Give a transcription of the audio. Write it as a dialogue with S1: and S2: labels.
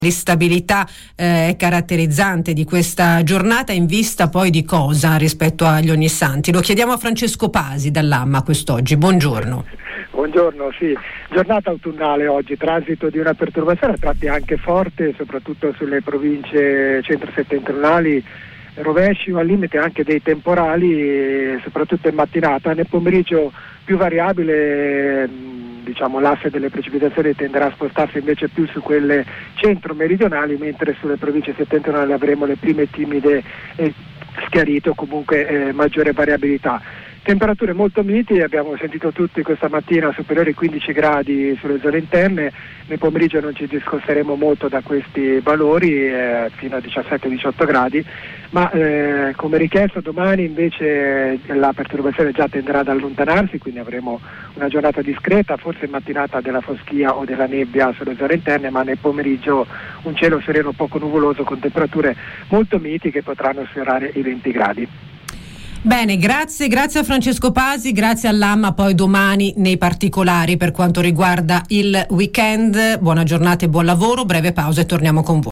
S1: L'instabilità è caratterizzante di questa giornata, in vista poi di cosa rispetto agli Ognissanti? Lo chiediamo a Francesco Pasi dall'AMMA quest'oggi. Buongiorno.
S2: Buongiorno, sì. Giornata autunnale oggi, transito di una perturbazione a tratti anche forte, soprattutto sulle province centro-settentrionali, rovesci o al limite anche dei temporali, soprattutto in mattinata. Nel pomeriggio più variabile, l'asse delle precipitazioni tenderà a spostarsi invece più su quelle centro-meridionali, mentre sulle province settentrionali avremo le prime timide schiarite o comunque maggiore variabilità. Temperature molto miti, abbiamo sentito tutti questa mattina superiori ai 15 gradi sulle zone interne. Nel pomeriggio non ci discosteremo molto da questi valori, fino a 17-18 gradi, ma come richiesto domani invece la perturbazione già tenderà ad allontanarsi, quindi avremo una giornata discreta, forse in mattinata della foschia o della nebbia sulle zone interne, ma nel pomeriggio un cielo sereno poco nuvoloso con temperature molto miti che potranno sfiorare i 20 gradi.
S1: Bene, grazie a Francesco Pasi, grazie all'AMMA. Poi domani nei particolari per quanto riguarda il weekend. Buona giornata e buon lavoro, breve pausa e torniamo con voi.